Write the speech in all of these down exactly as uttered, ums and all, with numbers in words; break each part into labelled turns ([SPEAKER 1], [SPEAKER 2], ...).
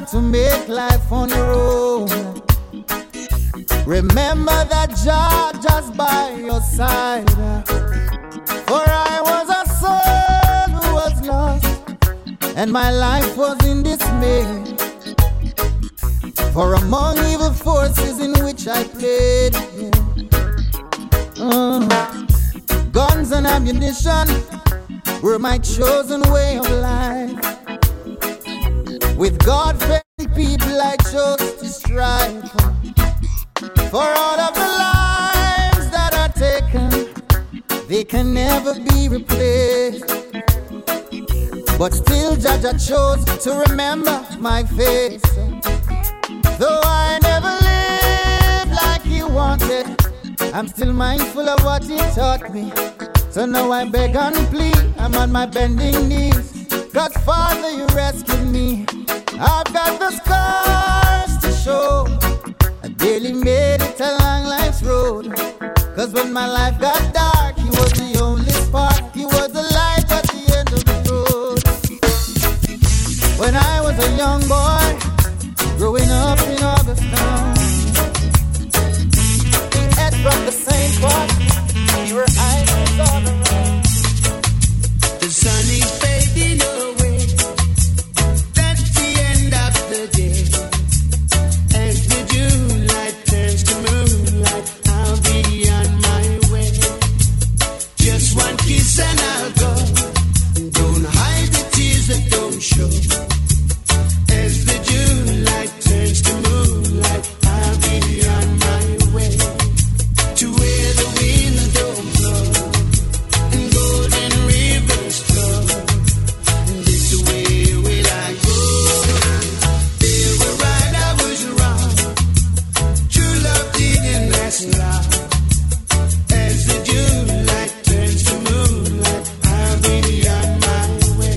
[SPEAKER 1] to make life on your own. Remember that Jah just by your side. For I was a soul who was lost, and my life was in dismay. For among evil forces in which I played, yeah. uh, guns and ammunition were my chosen way of life. With God-fearing people I chose to strive. For all of the lives that are taken, they can never be replaced. But still Jah chose to remember my face. Though I never lived like He wanted, I'm still mindful of what He taught me. So now I beg and plead, I'm on my bending knees. God, Father, You rescued me. I've got the scars to show. I barely made it along life's road. Cause when my life got dark, He was the only spark. He was the light at the end of the road. When I was a young boy, growing up in Augustown, we ate from the same pot. We were islands all around.
[SPEAKER 2] The sun is fading away. That's the end of the day. As the June light turns to moonlight, I'll be on my way. Just one kiss and I'll go. Don't hide the tears that don't show. As the June light turns to moonlight, I'll be on my way to where the winds don't blow and golden rivers flow. And this way will I go. They were right, I was wrong. True love didn't last long. As the June light turns to moonlight, I'll be on my way.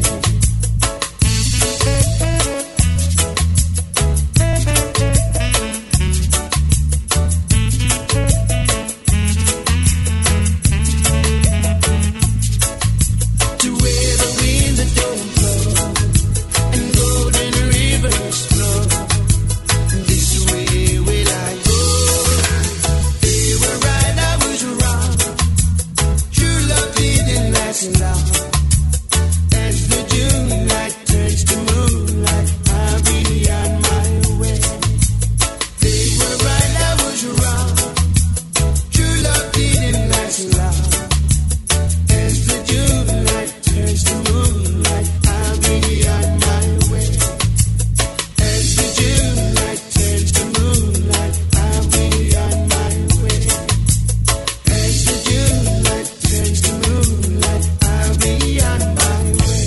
[SPEAKER 2] To where the winds that don't blow and golden rivers flow. This way will I go. They were right, I was wrong. True love didn't last long. As the June light turns to moonlight, I'll be on my way. They were right, I was wrong. True love didn't last long. As the June light turns to moonlight, I'll be on my way. As the June light turns to moonlight, I'll be on my way. As the June light turns to moonlight, I'll be on my way.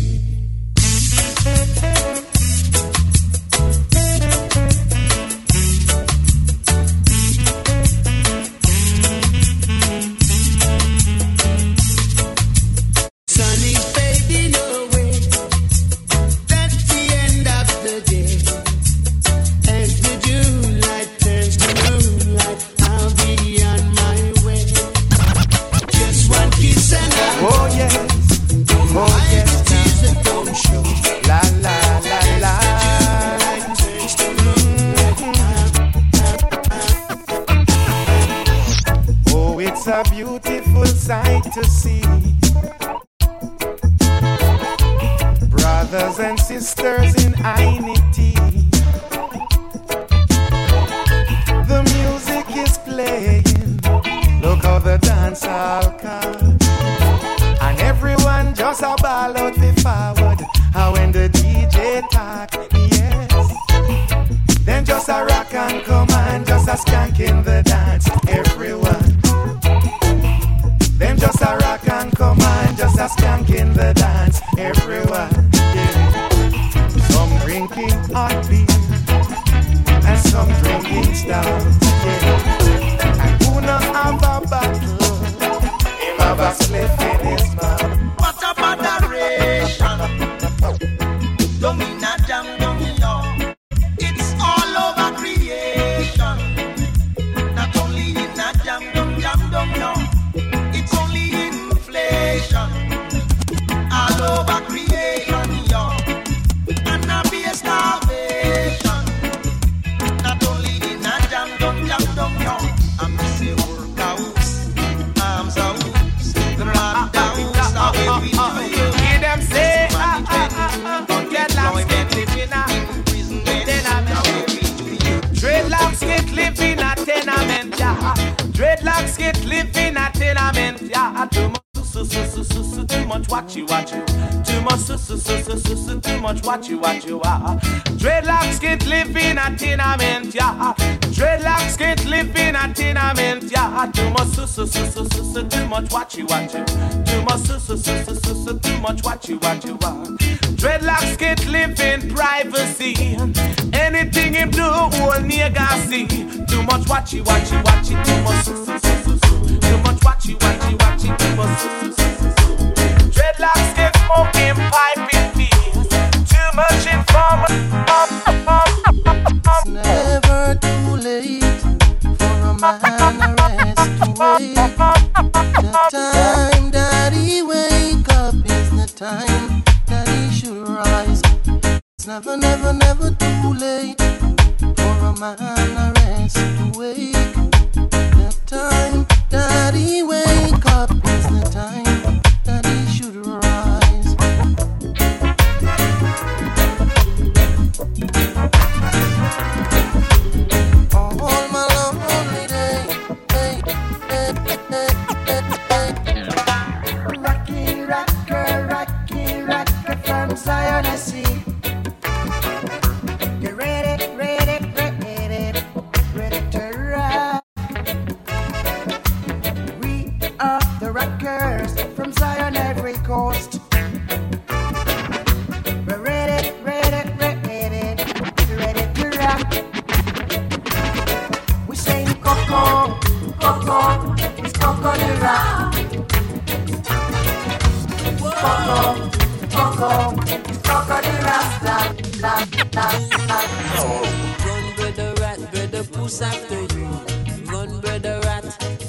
[SPEAKER 2] Sun is fading away. That's the end of the day. As the June light turns to moonlight, I'll be on my way. Just one kiss and I'll
[SPEAKER 3] Oh yes,
[SPEAKER 2] don't
[SPEAKER 3] oh
[SPEAKER 2] hide
[SPEAKER 3] yes,
[SPEAKER 2] the tears that don't show.
[SPEAKER 3] la la la la.
[SPEAKER 2] Light turns to moonlight,
[SPEAKER 3] Oh, it's a beautiful sight to see. Brothers and sisters in unity. The music is playing. Look how the dance all come. And everyone just a ball out the forward. How when the D J talk, yes. Then just a rock and come and just a skank in the dance. Everyone. Then just a rock and come and just a skank in the dance. Everyone. Yeah. Some drinking hot beer and some drinking stout. Yeah. And who not have a bottle, him have a spliff in his mouth.
[SPEAKER 2] what a moderation. Don't mean a jam, don't mean no. It's all over creation. Not only in a jam, don't jam, don't no. It's only inflation. All over creation, yo. And a be a starvation.
[SPEAKER 4] watch you, watch you. Too much, su su su su su su. Too much, watch you, watch you. Ah, dreadlocks can't live in a tenement, yeah. Dreadlocks can't live in a tenement, yeah. Too much, su su su su su su. Too much, watch you, watch you. Too much, su su su su su su. Too much, watch you, watch you. Ah, dreadlocks can't live in privacy. Anything him do, whole nigga see. Too much, watch you, watch you, watch you. Too much, su su su su su. Too much, watch you, watch you, watch you. Too much, su su su su su. Dreadlocks get smoking pipe in peace. Too much informal.
[SPEAKER 2] It's never too late for a man rest to wake. The time that he wake up is the time that he should rise. It's never, never, never too late for a man rest to wake. The time that he wake up is the time that he should rise. All my lonely day, hey, hey, hey, hey, hey. Rocky rocker, rocky rocker from Zion I see. Get ready, ready, ready, ready to rock. We are the rockers from Zion every coast. We're ready, ready, ready, ready to rock. We say Coco, Coco, it's Coco the rock. Coco, Coco, it's Coco the Rasta. La, la, la.
[SPEAKER 5] Run, brother rat, brother puss after you. Run, brother rat.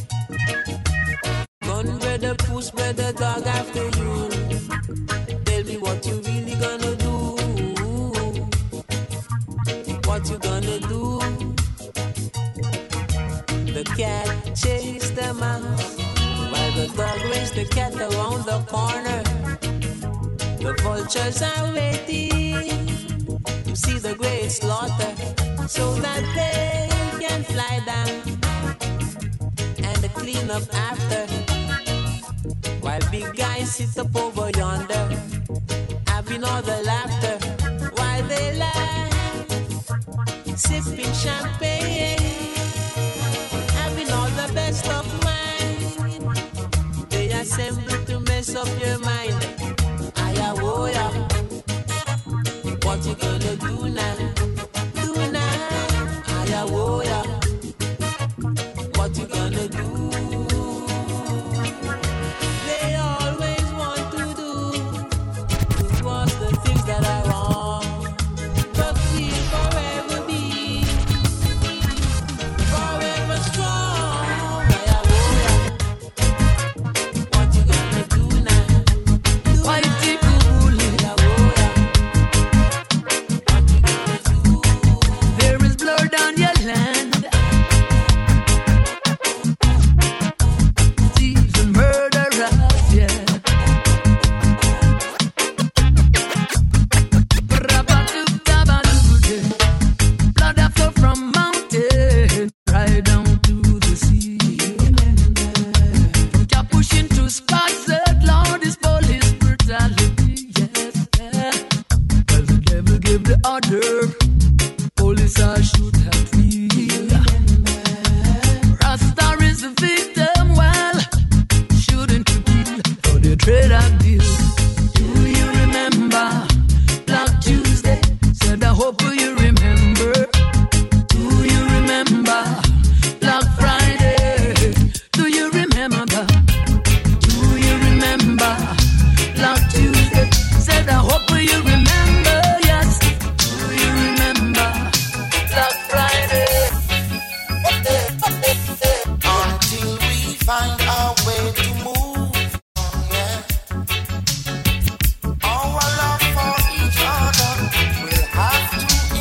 [SPEAKER 5] Run, brother puss, brother dog after you. Tell me what you really gonna do. What you gonna do? The cat chased the mouse, while the dog raced the cat around the corner. The vultures are waiting to see the great slaughter, so that they can fly down and clean up after. While big guys sit up over yonder, having all the laughter, while they lie, sipping champagne, having all the best of wine. They assemble to mess up your mind. Ayawoya, what you gonna do now? Do now, Ayawoya, what you gonna do? They always want to do towards the things that are wrong, but we'll forever be forever strong. Ayawoya, what you gonna do now? Do now, Ayawoya, what you gonna do?
[SPEAKER 6] There is blood on your land, thieves and murderers, yeah. Ba-da-ba-doo-da-ba-doo-doo. Blood that flow from mountain right down to the sea. From Capuchin to Scotland, Lord, is police brutality, yes, yeah. Well, the devil gave the order, police are shoot at me. Rasta is the victim, well, shouldn't you kill for the trade and deal? Do you remember Black Tuesday? Said I hope you remember. Do you remember Black Friday? Do you remember? Do you remember Black Tuesday? Said I hope you remember. Yes. Do you remember Black Friday?
[SPEAKER 2] Until we find our way to move, yeah. Our love for each other will have to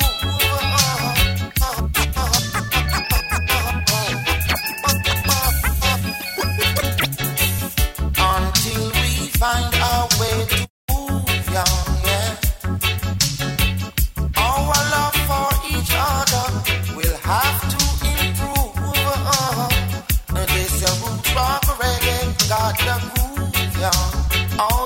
[SPEAKER 2] improve. Until we find our way to move, yeah. Our love for each other will have to improve. This is a root of reggae, got the groove, yeah.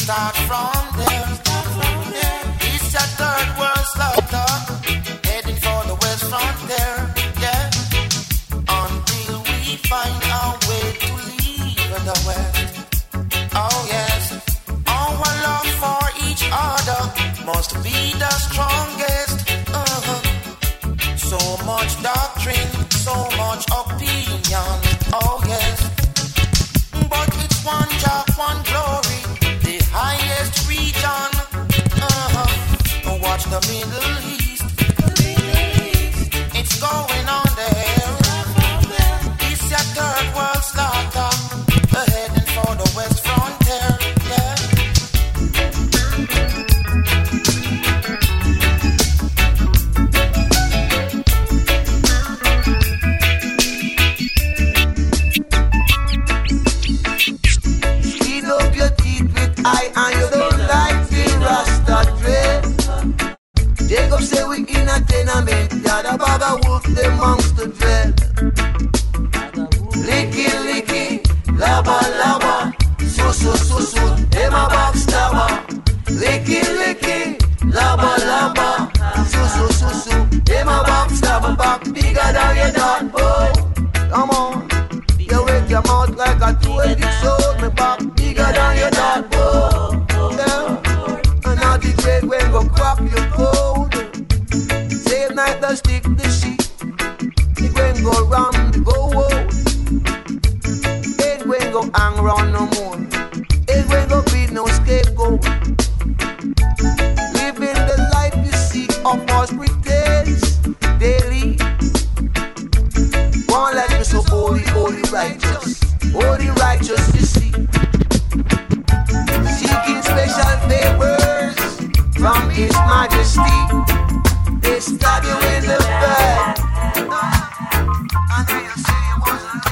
[SPEAKER 2] start from there. It's a third world slaughter, heading for the west frontier. Yeah, until we find our way to leave the west. Oh yes, our love for each other must be the strongest. Uh-huh. So much doctrine, so much opinion. Oh yes, but it's one job, one glory, the highest region. Uh-huh. Watch the Middle East, it's going on there. It's a third world slaughter, heading for the west frontier. Yeah.
[SPEAKER 7] Clean up your teeth with eye and you don't like the Rasta dread. Jacob say we in a tenement, yeah, the bag of wolf, the monster dread. Licky, licky, lava, lava, so, so, so, so, them a backstabber. Licky, licky, lava, lava, so, so, so, so, them a backstabber. Back bigger than your dad, oh, come on. You wake your mouth like a two-headed sword, me back bigger than your dad, oh, yeah. And now the dread when go crack your cold. Same night the stick the sheet. It when go round, go out. It when go hang round no more. It when go be no scapegoat. Living the life you seek of false pretense daily. One like me so holy, holy righteous, holy righteous you see. Seeking special favors from His Majesty. They stab you in the back. And then you say you wasn't,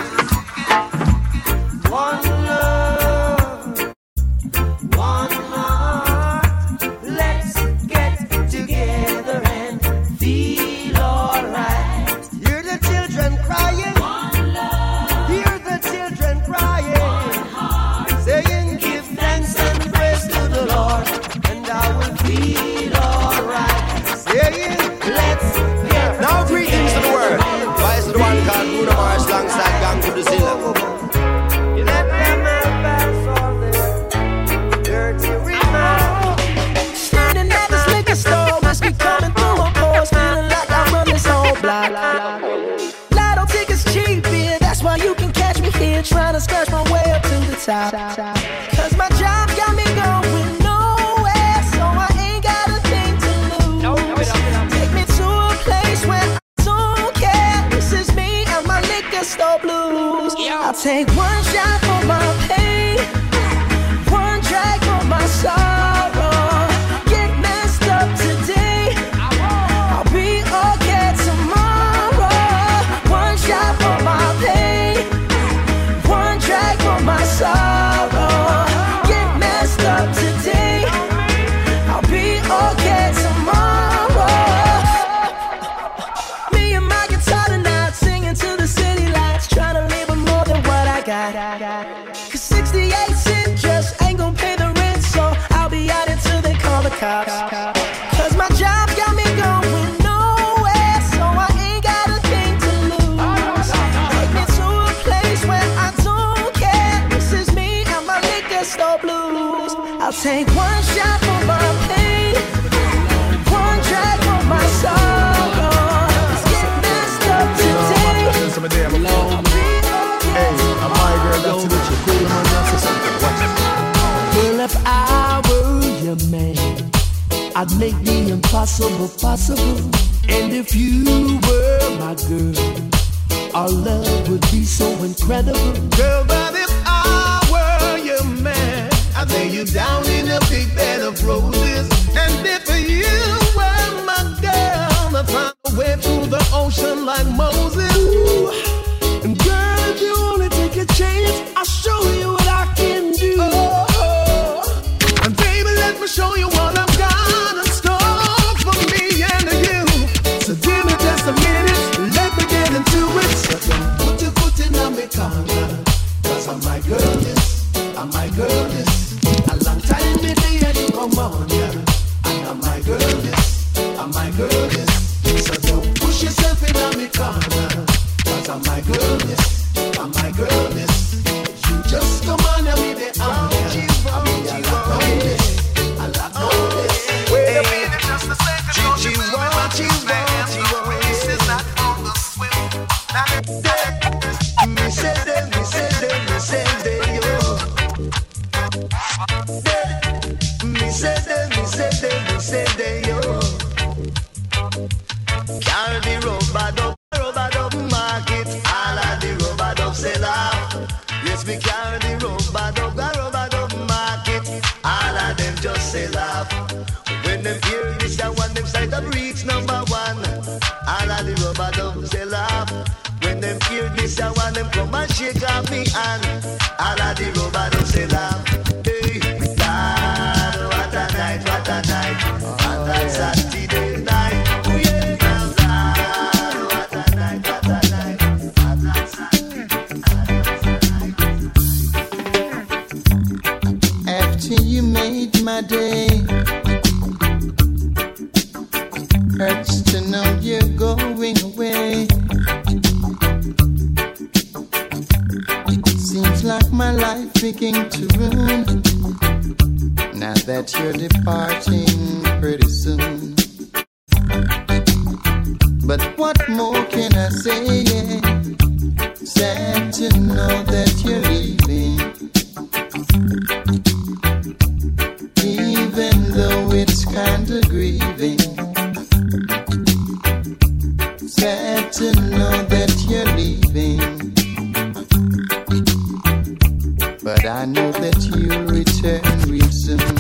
[SPEAKER 7] you wasn't one love, one heart. Let's get together and feel alright. Hear the children crying. One love. Hear the children crying. One heart. Saying give thanks and praise to the Lord, and I will feel alright. Let's get
[SPEAKER 8] now greetings to the world. Why is the one called Bruno Mars alongside Gang Godzilla?
[SPEAKER 7] You let them pass all their dirty remarks. Standing at this liquor store, whiskey coming through a pores, feeling like I run this whole block. Lotto tickets cheap, yeah, that's why you can catch me here, trying to scratch my way up to the top. Cause my job got me going nowhere, so I ain't got a thing to lose. Take me to a place where I don't care. This is me and my liquor store blues. I'll take one shot for my pain, one drag for my sorrow. Get messed up today, I'll be okay tomorrow. One shot for my pain, one drag for my sorrow. Get messed up today, I'll be okay tomorrow. Me and my guitar tonight, singing to the city lights, trying to live with more than what I got. Cause sixty-eight cent just ain't gon' pay the rent, so I'll be out until they call the cops. Cause my job got me going nowhere, so I ain't got a thing to lose. Take me to a place where I don't care. This is me and my liquor store blues. I'll take one shot for my pain, one drag for my sorrow. Let's get messed up today.
[SPEAKER 9] Hey, I'm my girl, that's what you cool, man. That's
[SPEAKER 6] Well, if I were your man, I'd make the impossible possible. And if you were my girl, our love would be so incredible.
[SPEAKER 9] Girl, but if I were your man, I'd lay you down in a big bed of roses. And if you were my girl, I'd find a way through the ocean like Moses. Ooh. And girl, if you only take a chance, I'll show you what I can do. Oh, oh. And baby, let me show you what I've got in store for me and you. So give me just a minute, let me get into it. So don't put your foot in on me corner, cause I'm my girl, yes, I'm my girl, yes. A long time come on, yeah. And I'm my girl this, I'm my girl this. So don't push yourself in on me corner. Cause I'm my girl this, I'm my girl this. You just come on and be the honor. I mean, I like all this, I like all this.
[SPEAKER 2] Wait a minute, just a second. Don't you
[SPEAKER 9] Gigi,
[SPEAKER 2] move
[SPEAKER 9] what
[SPEAKER 2] my
[SPEAKER 9] you
[SPEAKER 2] hands,
[SPEAKER 9] want,
[SPEAKER 2] the race is not for the swift. Now
[SPEAKER 9] Me say them, me say them, me say them, yo. Me say them, me say them, me say them, yo. Carry the rubber dub, rubber dub market. All of the rubber dub sell out. Yes, me carry the rubber dub, rubber dub market. All of them just sell out. When them hear this, I want them side up reach number one. All of the rubber dub sell out. When them hear this, I want them come and shake off me hand. All of the rubber dub sell out. Hey, Lord, what a night, what a night. And that Saturday night. Oh yeah, Lord, what a night, what a night. And that Saturday night.
[SPEAKER 1] After you made my day, hurts to know you're going away. Seems like my life began to ruin now that you're departing pretty soon. But what more can I say? Yeah. Sad to know that you're leaving, even though it's kinda grieving. Sad to know that you're leaving, but I know that you'll return real soon.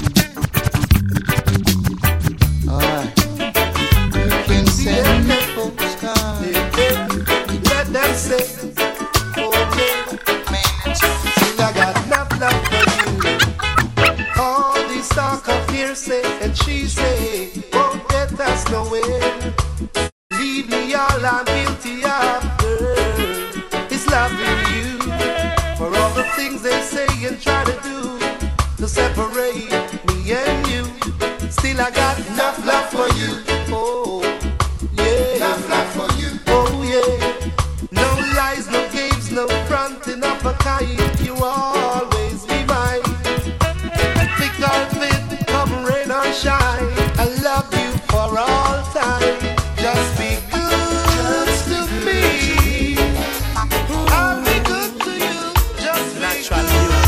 [SPEAKER 1] Alright, you can send me postcards.
[SPEAKER 9] Let them say, oh yeah, see I got enough love for you. All this talk of hearsay and she say won't get us nowhere. Leave me all I'm guilty of, girl, is loving you. For all the things they say and try to do to separate me and you, still I got enough love for you. Oh, yeah, enough love for you. Oh, yeah. No lies, no games, no fronting up a kind. You always be mine. Thick or thin, come rain or shine, I love you for all time. Just be good just to me. I'll be good to you. Just be good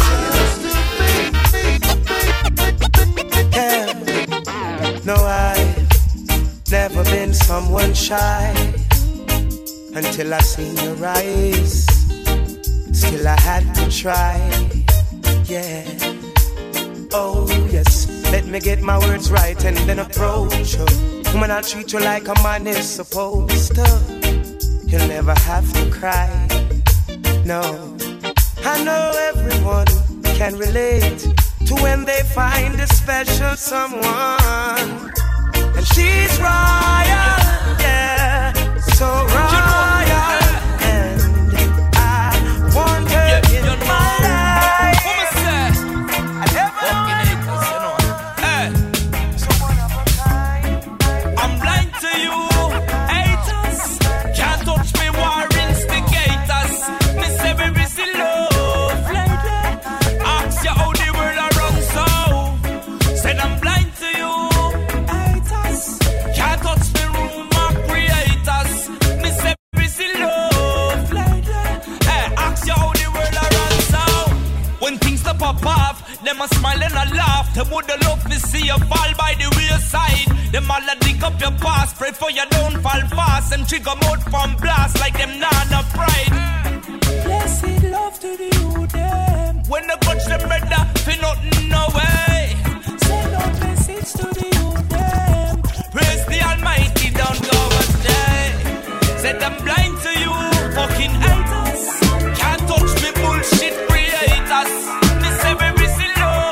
[SPEAKER 9] just to me.
[SPEAKER 7] Yeah. No, I've never been someone shy until I seen your eyes. Still I had to try. Yeah. Oh yes. Let me get my words right and then approach you. When I treat you like a man is supposed to, you'll never have to cry. No, I know everyone can relate to when they find a special someone, and she's royal, yeah, so royal, and I want her yeah, in my life. What I say? I never hey. So one of a kind. I'm blind to you, haters. Can't touch me, war instigators. Miss every busy love lately. Ask you how the world around so. Said I'm blind to you, haters. Can't touch me, rumor creators. Miss every busy love lately. Hey, ask you how the world around so. When things stop pop off, them a smile and a laugh. They woulda love to see you fall by the wayside. Them all a dig up your past, pray for you don't fall fast. Them trigger mode from blast like them not no pride. Blessed love to the you them. When they touch them brother, feel nothing no way. Send out message to the you them. Praise the Almighty, don't go astray. Said I'm blind to you, fucking haters. Can't touch me bullshit creators. Miss every busy love.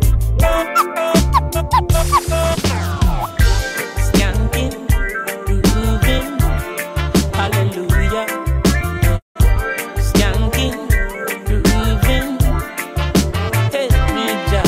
[SPEAKER 7] Skanking, grooving, hallelujah. Skanking, grooving, help me, Jah.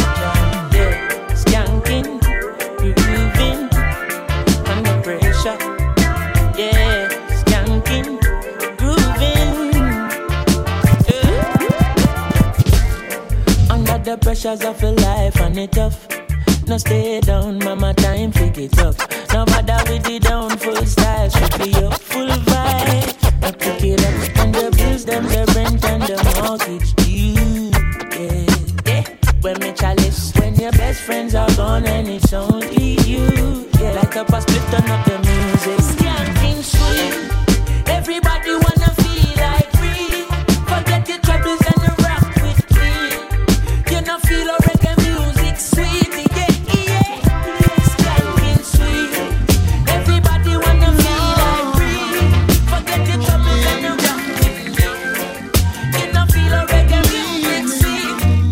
[SPEAKER 5] pressures of your life and it tough. No stay down, mama, time pick it up. No bother with the down, full style, strictly up, full vibe. I pick it up, and the bills, them, the rent, and the mortgage due. Yeah, yeah. When me chalice, when your best friends are gone and it's only you. Yeah, like up a split, turn up the music. Skanking sweet, everybody wanna feel like free. Forget your troubles and the rock with me. You know feel a reggae music sweet, yeah, yeah. Skanking sweet, everybody wanna feel like free. Forget your troubles and the rock with me. You know feel a reggae music sweet.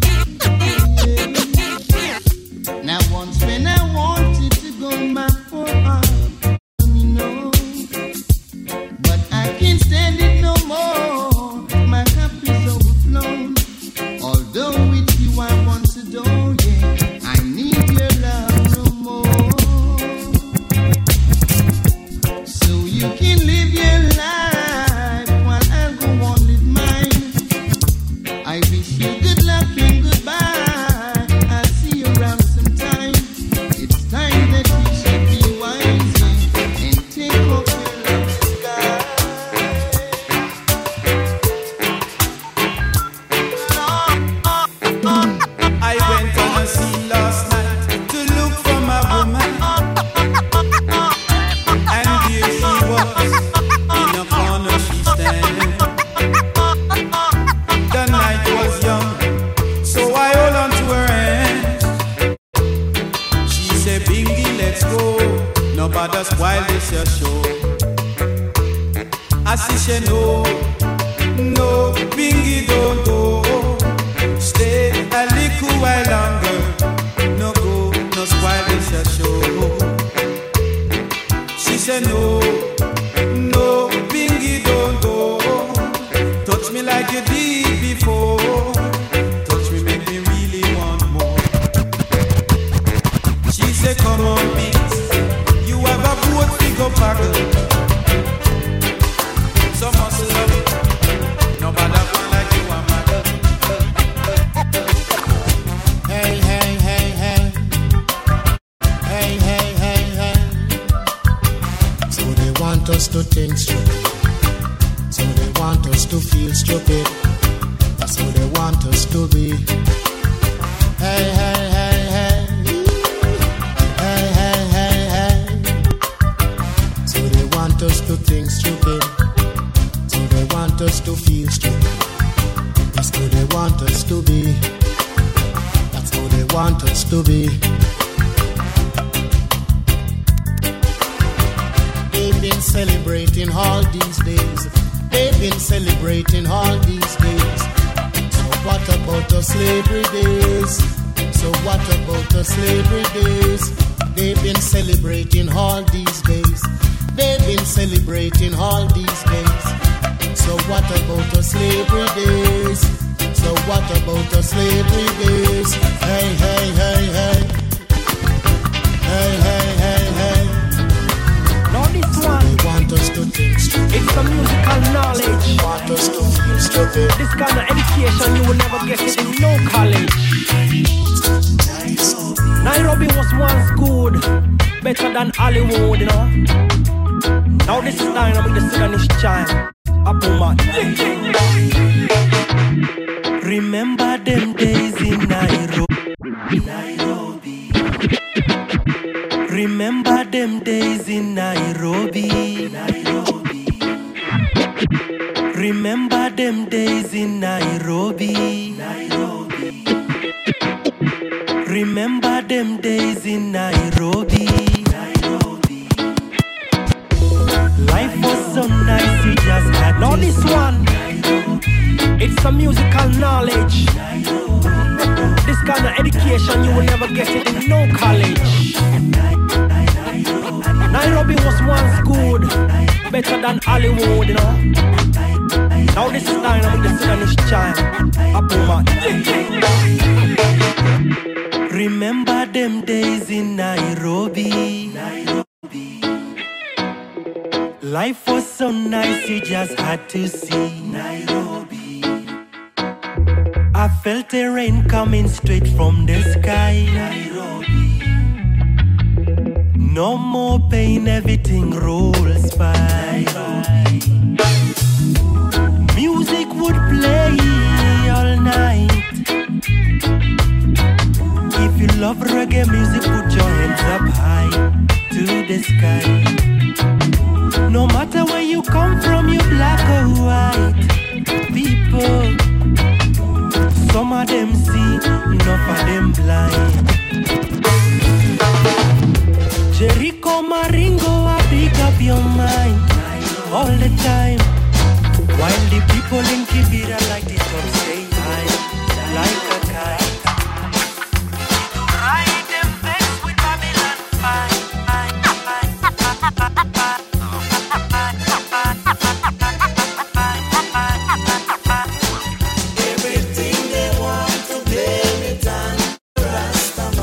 [SPEAKER 1] Now once when I wanted to go back for her, me know, but I can't stand it no more. My cup is overflown. Although with you I want to do, yeah, I need your love no more. So you can live your life while I go on live mine. I wish you good luck and goodbye. I'll see you around sometime. It's time that we should be wise, yeah, and take off your love disguise.
[SPEAKER 4] I went on a scene last night to look for my woman, and here she was, in a corner she stand. The night was young, so I hold on to her hand. She said, Bingy, let's go, no bother spoil this your show. I see she no, no, Bingy don't go. Stay a little while longer. No go, no spoil this your show. She said no, no, Bingy don't go. Touch me like you did before. Touch me, make me really want more. She said come on, beat. You have a boat, figure paddle. So muscle up. No matter one like you are mad.
[SPEAKER 1] Hey, hey, hey, hey. Hey, hey, hey, hey. So they want us to think stupid. So they want us to feel stupid. That's how they want us to be. Hey, hey, hey, hey. Hey, hey, hey, hey. So they want us to think stupid. So they want us to feel stupid. That's how they want us to be. That's how they want us to be. They've been celebrating all these days. They've been celebrating all these days. So what about the slavery days? So what about the slavery days? They've been celebrating all these days. They've been celebrating all these days. So what about the slavery days? So what about the slavery days? Hey, hey, hey, hey. Hey, hey, hey, hey.
[SPEAKER 7] Now this
[SPEAKER 1] So
[SPEAKER 7] one,
[SPEAKER 1] they want us to think stupid.
[SPEAKER 7] it's some musical knowledge.
[SPEAKER 1] They want us to feel stupid.
[SPEAKER 7] This kind of education you will never get it in no college. Nairobi was once good, better than Hollywood, you know. Now this is time with the Sudanese child. Apuma.
[SPEAKER 5] Remember them days in Nairobi. Nairobi. Remember them days in Nairobi. Nairobi. Remember them days in Nairobi. Nairobi. Remember them days in Nairobi. Nairobi. Life was so nice, you just had
[SPEAKER 7] Now
[SPEAKER 5] to
[SPEAKER 7] this
[SPEAKER 5] see.
[SPEAKER 7] one, it's some musical knowledge. This kind of education you will never get it in no college. Nairobi was once good, better than Hollywood, you know. Now this is time with the Sudanese child. Apuma.
[SPEAKER 5] Remember them days in Nairobi. Nairobi. Life was so nice, you just had to see Nairobi.
[SPEAKER 10] I felt the rain coming straight from the sky. Nairobi. No more pain, everything rolls by. Nairobi. Music would play all night. If you love reggae music, put your hands up high to the sky. No matter where you come from, you black or white. People, some of them see, enough of them blind. Jericho Maringo, I pick up your mind all the time. While the people in Kibera like the top stay high, like a kite. Ride them vex with Babylon fight.
[SPEAKER 2] Everything they want to blame it on Rasta.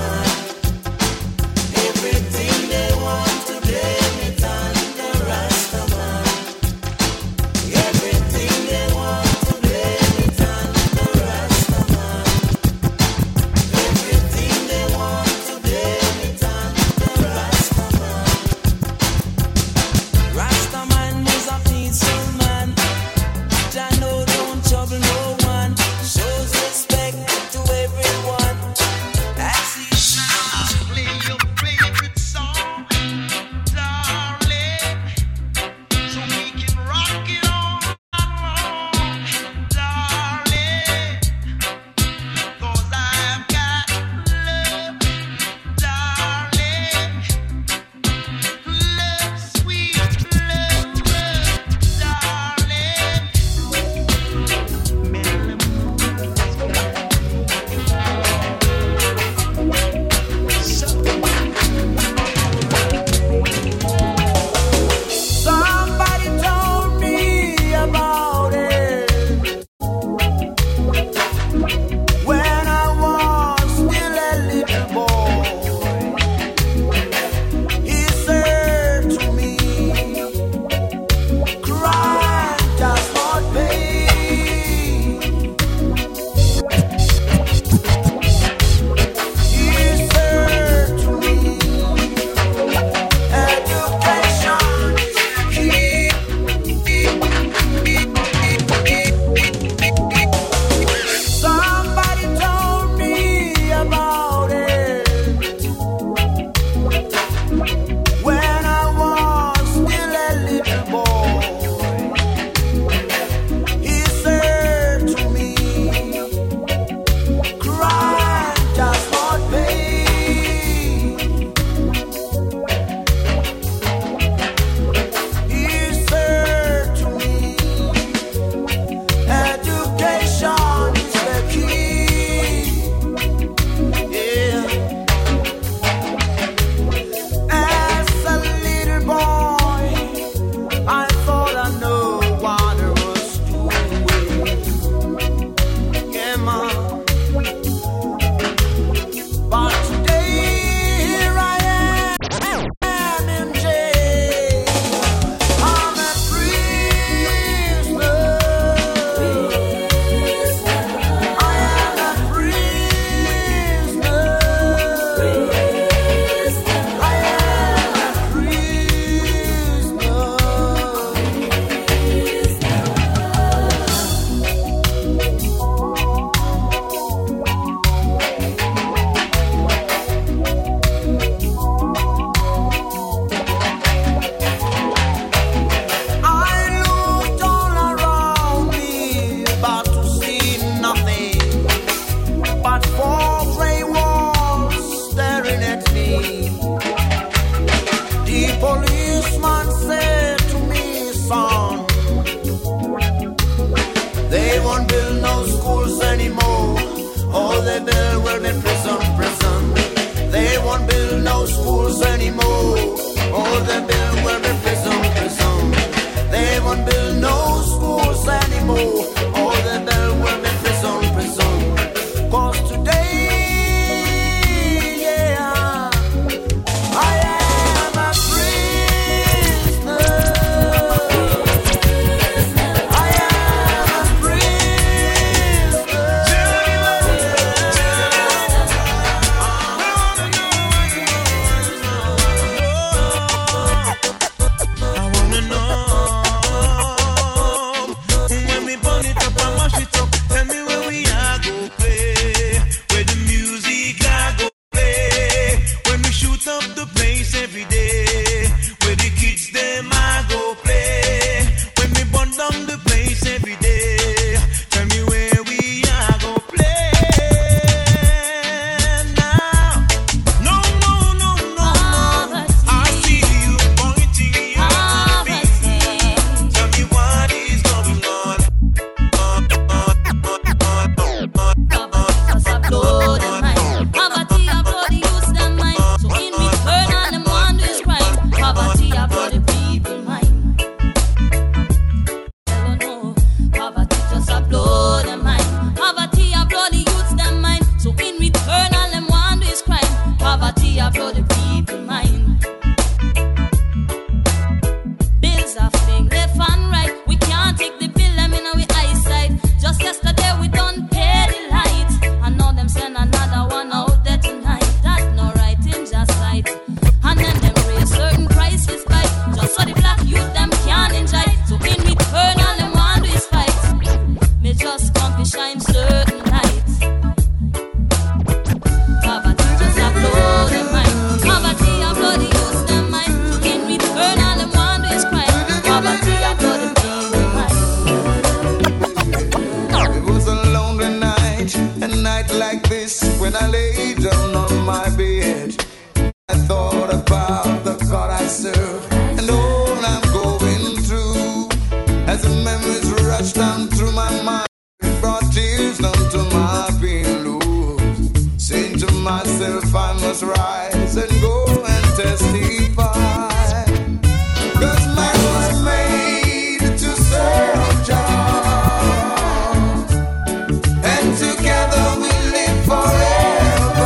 [SPEAKER 11] when I lay down on my bed, I thought about the God I serve and all I'm going through. As the memories rush down through my mind, it brought tears down to my pillows. Saying to myself, I must rise and go and testify. 'Cause man was made to serve Jah, and together we live forever.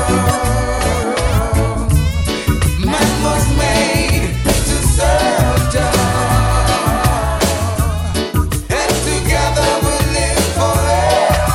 [SPEAKER 11] Man was made to serve Jah, and together we live forever.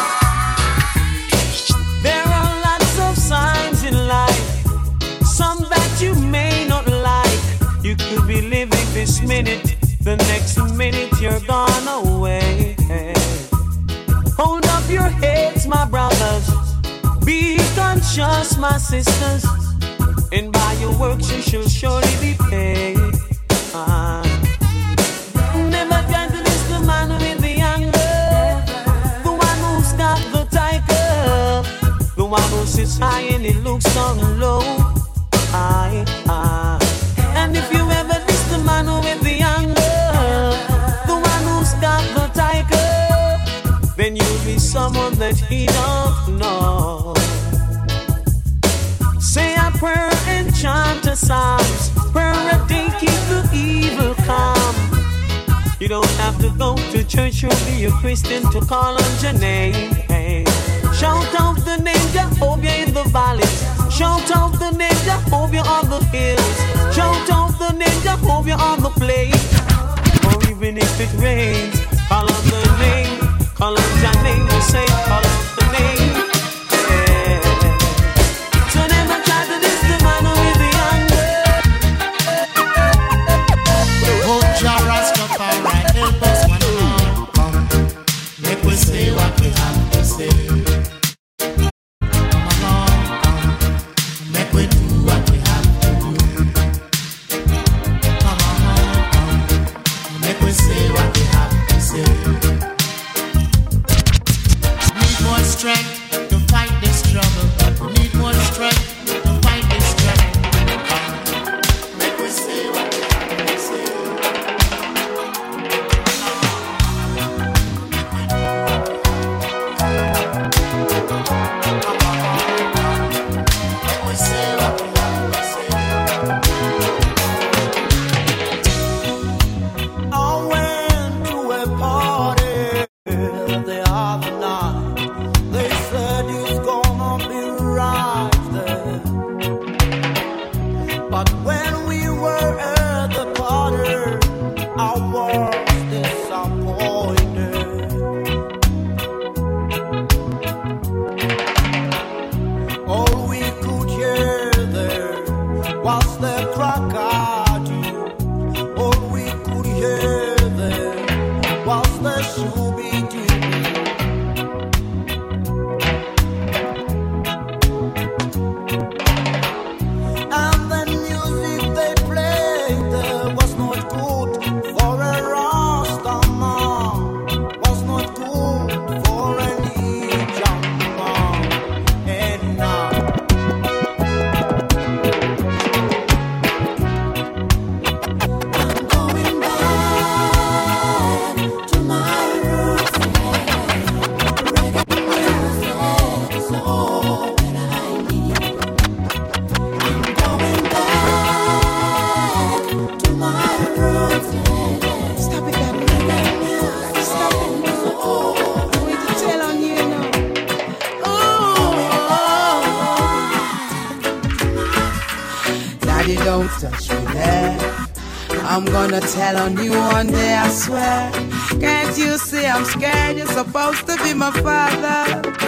[SPEAKER 5] There are lots of signs in life, some that you may not like. You could be living this minute, the next minute you're gone away. Hold up your heads, my brothers, be conscious, my sisters, and by your works you shall surely be paid. Ah. Never try to miss the man with the anger, the one who's got the tiger, the one who sits high and he looks down low. I, I. And if you ever miss the man with the anger, the one who's got the tiger, then you'll be someone that he don't know. Say a prayer and chant a psalms, prayer a day keep the evil calm. You don't have to go to church or be a Christian to call on your name. Hey. Shout out the name Jehovah in the valleys, shout out the name Jehovah on the hills, shout out the name Jehovah on the plain. Or even if it rains, call on the name, call on your name, you say call on the name. Yeah. So never try to diss the man with the anger.
[SPEAKER 9] Oh, Jah Rastafari, help us one more. Come, make we say what we have to say. Come along, come, make we do what we have to do. Come along, come, make we say what we have to say. Need more strength to fight this struggle. We need more strength to fight this struggle. Come, make we say what we have to say.
[SPEAKER 7] I went to a party the other night. They said it's gonna be right there. But when we were at the party, I was disappointed. All we could hear there was the crocodile. All we could hear there was the shooby-doo. And the music they played there was not good for a Rastaman, was not good for any young man. And now going back to my roots, reggae music is all that I need. I'm going back to my roots. Stop it, baby. Reggae music, stop it. Is all I'm going to tell on you now.
[SPEAKER 12] Daddy, don't touch me there. I'm gonna tell on you one day, I swear. Can't you see I'm scared? You're supposed to be my father.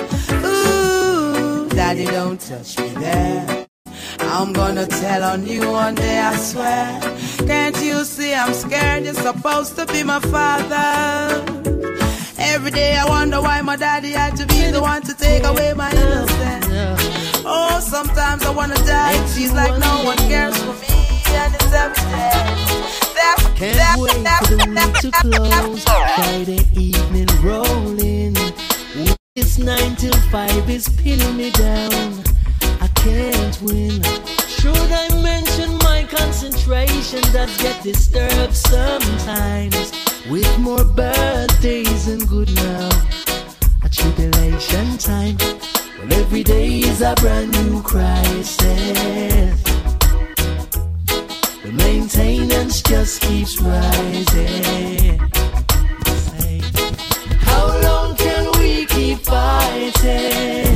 [SPEAKER 12] Ooh, Daddy, don't touch me there. I'm gonna tell on you one day, I swear. Can't you see I'm scared? You're supposed to be my father. Every day I wonder why my daddy had to be the one to take away my innocence. Oh, sometimes I wanna die. It feels like no one cares for me and it's evident.
[SPEAKER 13] Can't wait for the week to close. Friday evening rolling. It's
[SPEAKER 14] nine till five is pinning me down. I can't win. Should I mention my concentration does get disturbed sometimes? With more birthdays than good now, a tribulation time. Well, every day is a brand new crisis. The maintenance just keeps rising. Say, how long can we keep fighting?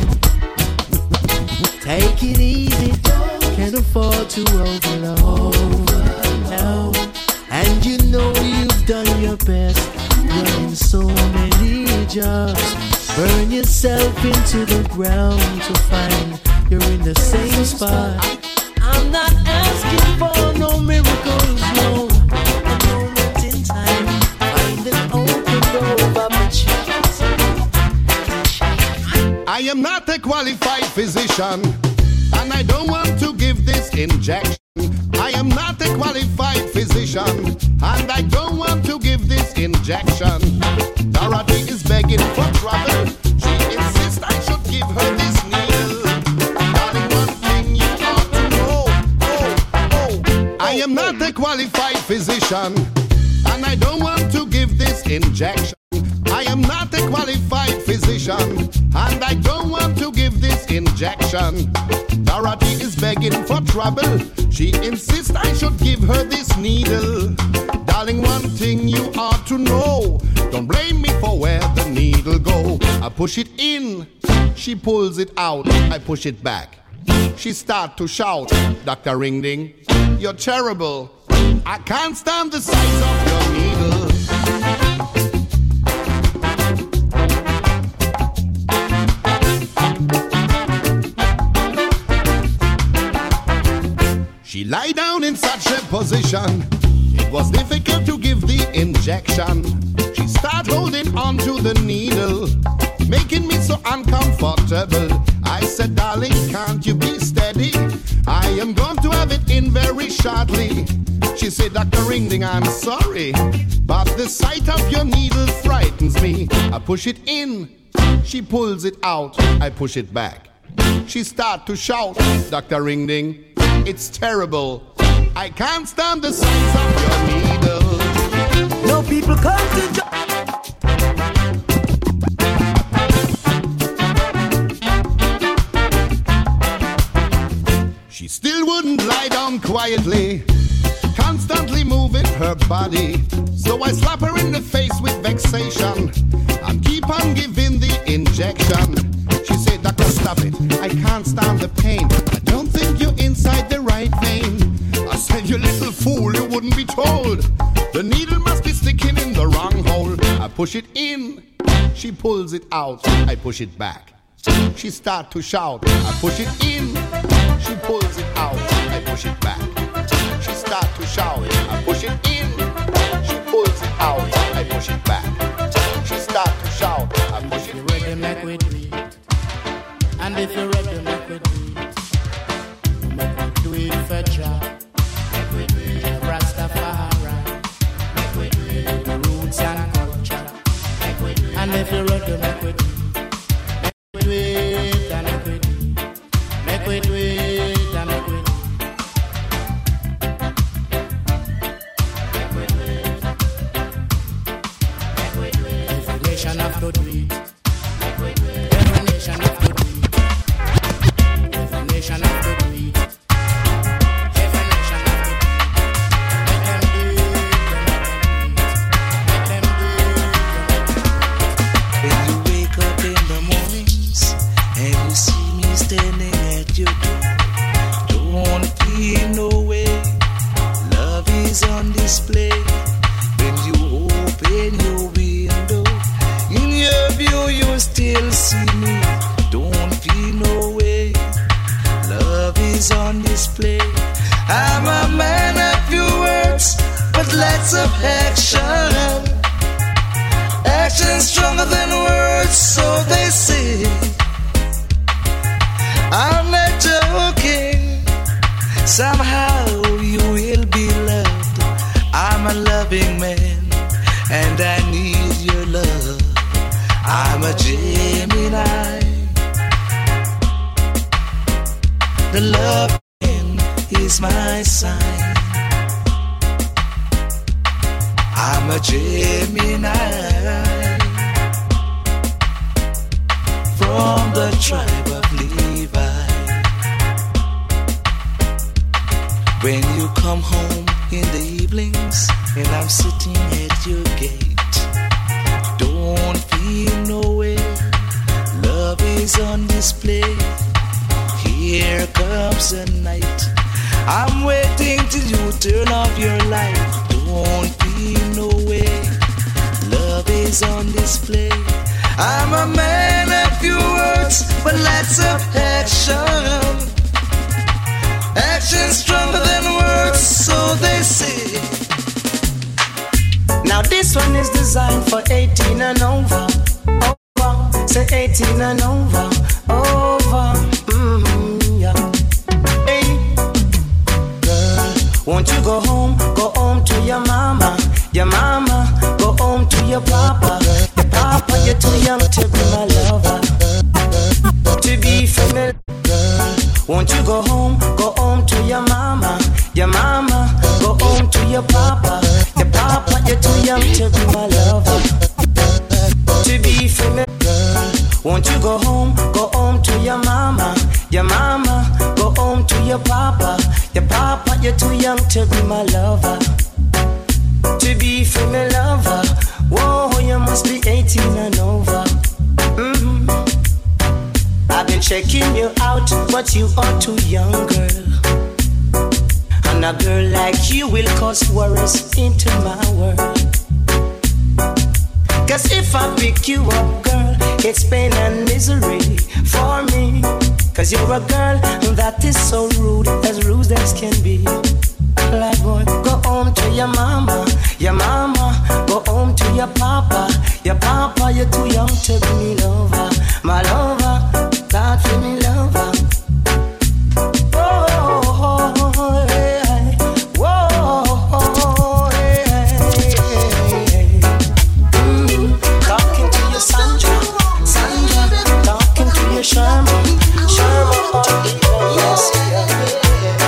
[SPEAKER 14] Take it easy, can't afford to overload. No. And you know you've done your best, running so many jobs. Burn yourself into the ground to find you're in the same spot. I'm not asking for no miracles, no. A moment in time, find an open door of opportunity.
[SPEAKER 9] I am not a qualified physician, and I don't want to give this injection. I am not a qualified physician, and I don't want to give this injection. Dorothy is begging for trouble. She insists I should give her this needle. Darling, one thing you ought to know. Oh, oh, I am not a qualified physician, and I don't want to give this injection. I am not a qualified physician, and I don't want to give this injection. Dorothy is begging for trouble. She insists I should give her this needle. Darling, one thing you ought to know. Don't blame me for where the needle go. I push it in, she pulls it out. I push it back. She start to shout, Doctor Ring Ding, you're terrible. I can't stand the size of your needle. She lie down in such a position, it was difficult to give the injection. She start holding on to the needle, making me so uncomfortable. I said, darling, can't you be steady? I am going to have it in very shortly. She said, Doctor Ring Ding, I'm sorry, but the sight of your needle frightens me. I push it in, she pulls it out. I push it back. She start to shout, Doctor Ring Ding, it's terrible. I can't stand the size of your needle.
[SPEAKER 14] No people come to jo-
[SPEAKER 9] She still wouldn't lie down quietly, constantly moving her body. So I slap her in the face with vexation and keep on giving the injection. She said, Doctor, stop it. I can't stand the pain. I don't think you're inside the right vein. I said, you little fool, you wouldn't be told. The needle must be sticking in the wrong hole. I push it in, she pulls it out. I push it back. She start to shout. I push it in, she pulls it out. I push it back. She start to shout. I push it in, she pulls it out. I push it back. She start to shout. I push it in.
[SPEAKER 15] And if you're ready, make we do it. Make we do it for Jah. Make we do it for Rastafari. Make we do it for roots and culture. Make we do it. And if you're ready, make we do it. Make we do it and make we do it. Make we do it and make we do it. Make we do it. Make we do it. Every nation have to do it. Make we do it. Every nation have to do it. Nation have to do it. Every nation have to do it. Make them do it. Make them do it.
[SPEAKER 16] When you wake up in the mornings and you see me standing at your door, don't feel no way. Love is on display. When you open your window, in your view you still see me. Don't feel no way. Love is on display. I'm a man of few words, but lots of action. Action stronger than words, so they say. I'm not joking. Somehow you will be loved. I'm a loving man, and I need your love. I'm a Gemini is my sign. I'm a Gemini from the tribe of Levi. When you come home in the evenings and I'm sitting at your gate, don't feel no way, love is on display. Here comes the night, I'm waiting till you turn off your light. Don't feel no way, love is on display. I'm a man of few words, but lots of action. Action stronger than words, so they say.
[SPEAKER 7] Now this one is designed for eighteen and over. Over, say eighteen and over. Over, mm, yeah. Hey, girl, won't you go home? Go home to your mama. Your mama, go home to your papa. Your papa, you're too young to be my lover. To be familiar. Won't you go home, go home to your mama. Your mama, go home to your papa. Your papa, you're too young to be my lover. To be familiar. Won't you go home, go home to your mama. Your mama, go home to your papa. Your papa, you're too young to be my lover. To be familiar lover. Whoa, you must be eighteen and over. Mm-hmm. I've been checking you out, but you are too young, girl. And a girl like you will cause worries into my world. Cause if I pick you up, girl, it's pain and misery for me. Cause you're a girl that is so rude, as rude as can be. Like boy, go home to your mama. Your mama, go home to your papa. Your papa, you're too young to be me lover. My lover, God for me lover. Oh, oh, oh, hey, whoa, oh, hey, hey. Mm, talking to your Sandra, Sandra, talking to your Sherma, Sherma, yes, yeah.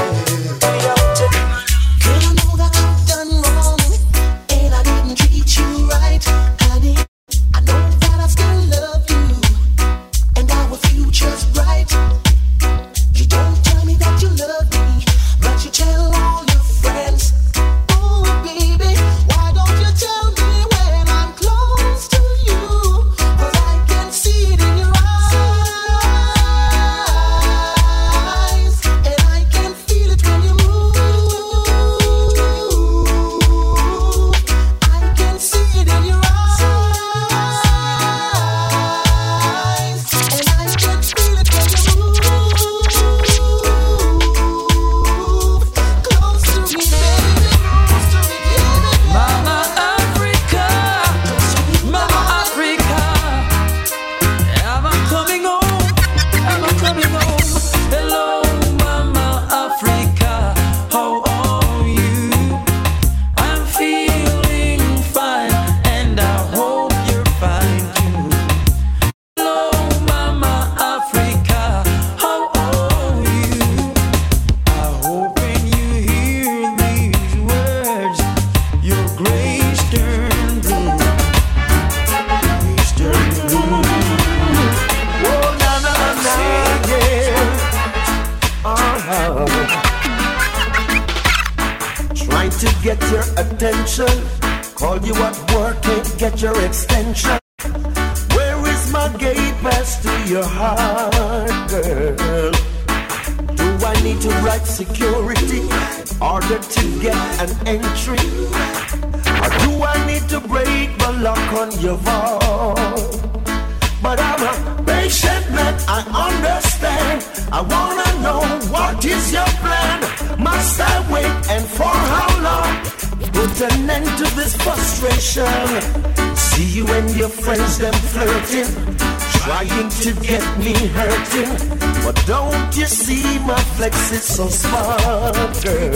[SPEAKER 9] It's so smart, girl.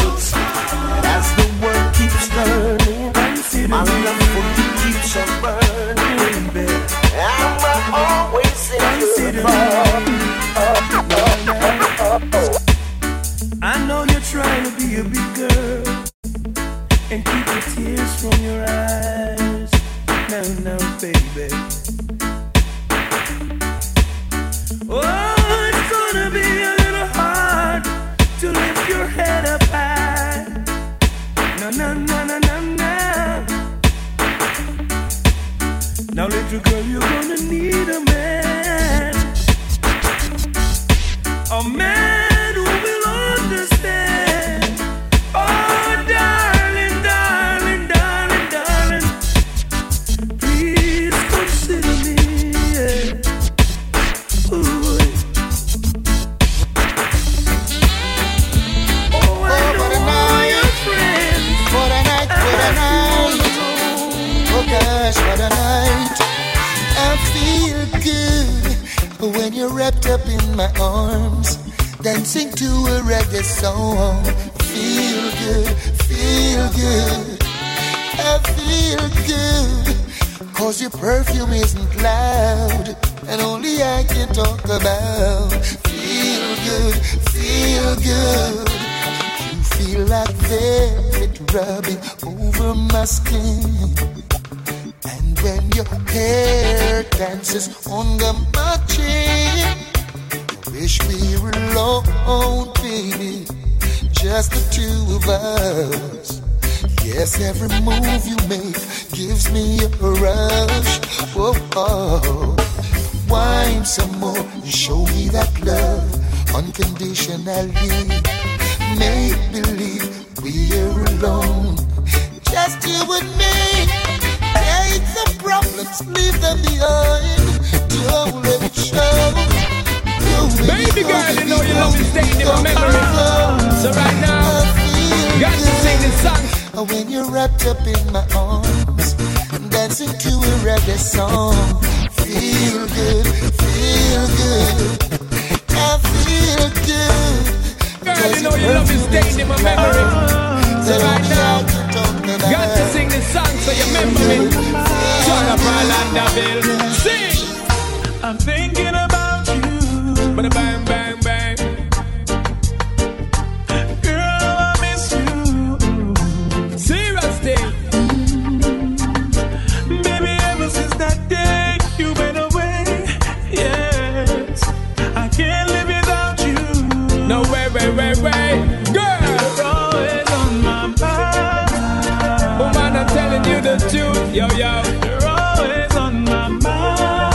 [SPEAKER 9] As the world keeps turning, my love for you keeps on burning. I'm always in your heart.
[SPEAKER 17] And
[SPEAKER 10] know you're trying to be a big girl and keep the tears from your eyes. Now, now, baby. Oh, it's gonna be a little hard to lift your head up high. No, no, no, no, no, no. Now, little girl, you're gonna need a man. A man who will understand. Oh, darling, darling, darling, darling, please consider me. Yeah. Ooh. Oh, I
[SPEAKER 1] Oh,
[SPEAKER 10] know
[SPEAKER 1] what a night.
[SPEAKER 10] your friends.
[SPEAKER 1] What a night, what a night. Oh gosh, what a night. I feel good when you're wrapped up in my arms, dancing to a reggae song. Feel good, feel good. I feel good, cause your perfume isn't loud, and only I can talk about. Feel good, feel good. You feel like velvet rubbing over my skin, and when your hair dances on my chin, wish we were alone, baby, just the two of us. Yes, every move you make gives me a rush. Whoa, oh. Wine some more and show me that love unconditionally. Make believe we're alone, just you and me. Take the problems, leave them behind. Don't let it show.
[SPEAKER 17] Baby girl, you know your love is staying in my memory. So right now, got to sing this song.
[SPEAKER 1] When you're wrapped up in my arms, dancing to a reggae song. Feel good, feel good. I feel good.
[SPEAKER 17] Girl, you know your love is staying in my memory. So right now, got to sing this song so you remember me. Turn up Orlando Bill. Sing!
[SPEAKER 10] I'm thinking about you.
[SPEAKER 17] Bada bang, bang, bang.
[SPEAKER 10] Girl, I miss you.
[SPEAKER 17] Serious thing.
[SPEAKER 10] Baby, ever since that day you went away, yes, I can't live without you.
[SPEAKER 17] No way, way, way, way. Girl,
[SPEAKER 10] you're always on my mind.
[SPEAKER 17] Woman, I'm telling you the truth. Yo, yo.
[SPEAKER 10] You're always on my mind.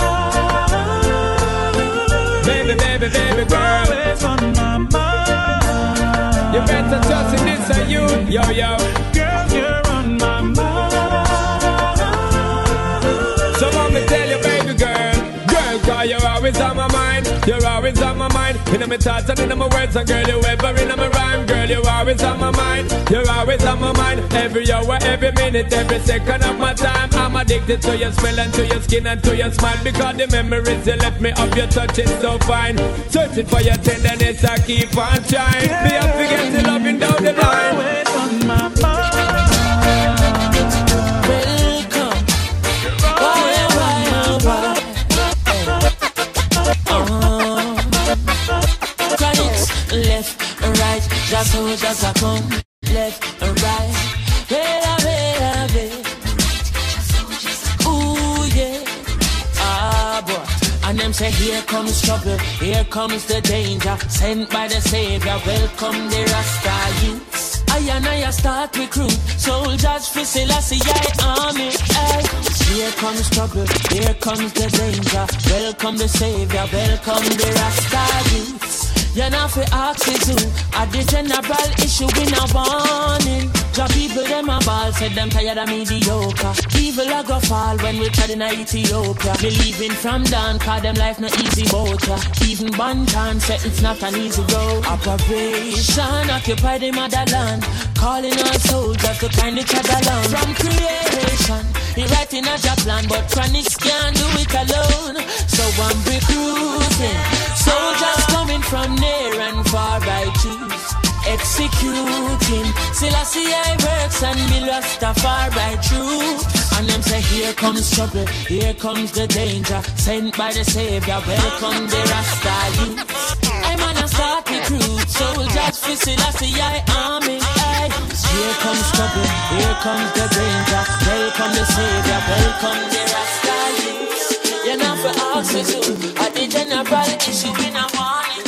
[SPEAKER 17] Baby, baby, baby, girl.
[SPEAKER 10] You're always on my mind.
[SPEAKER 17] You better trust in this and you. Yo, yo.
[SPEAKER 10] Girl, you're on my mind.
[SPEAKER 17] So let me tell you, baby girl. Girl, cause you're always on my mind. You're always on my mind. In my thoughts and in my words, and girl, you ever in my rhyme. Girl, you're always on my mind. You're always on my mind. Every hour, every minute, every second of my time. I'm addicted to your smell and to your skin and to your smile. Because the memories you left me of your touch is so fine. Searching for your tenderness, I keep on trying. Me have to get the loving down the line.
[SPEAKER 10] Always on my mind.
[SPEAKER 5] Welcome. Why, why, why? Chronics, left and right, just so just a come, left and right. Wait a minute, wait. Ooh yeah, ah boy. And them say here comes trouble, here comes the danger. Sent by the Savior, welcome the Rasta youths. I and I start recruit soldiers for Selassie army. Ay. Here comes trouble, here comes the danger. Welcome the Savior, welcome the Rasta youths. You're not for oxygen, at the general issue we now warning. Job people them a ball, said them tired of mediocre. Evil a go fall when we tried in Ethiopia. Believing from down, cause them life not easy boat. Even Bantan said it's not an easy road. Operation occupy the motherland, calling all soldiers to kind each other along. From creation, he writing a job plan, but Chronics can't do it alone. So I'm recruiting soldiers coming from near and far by choose. Executing Selassie I works and be Rastafari by truth. And them say here comes trouble, here comes the danger. Sent by the Savior, welcome the Rasta youth. I'm gonna start with recruit soldiers for Selassie I army. Aye. Here comes trouble, here comes the danger. Welcome the savior, welcome the Rasta youth. You're not for access to a the general issue in a morning.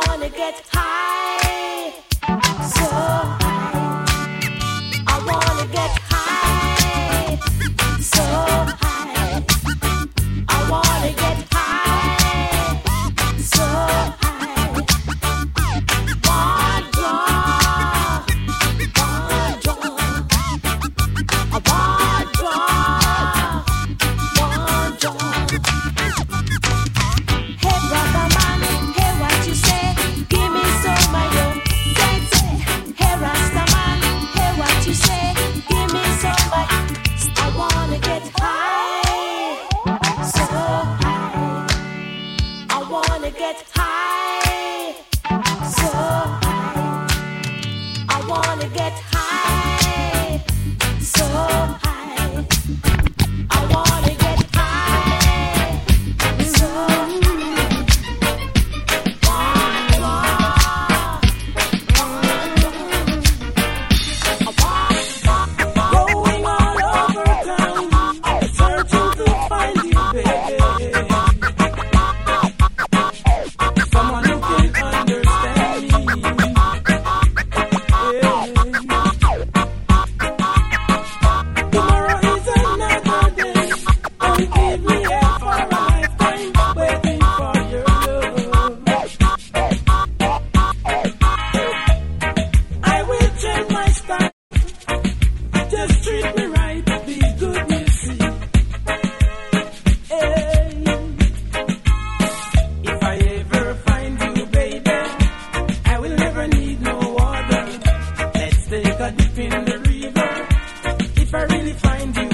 [SPEAKER 18] get high, so high. I wanna find you.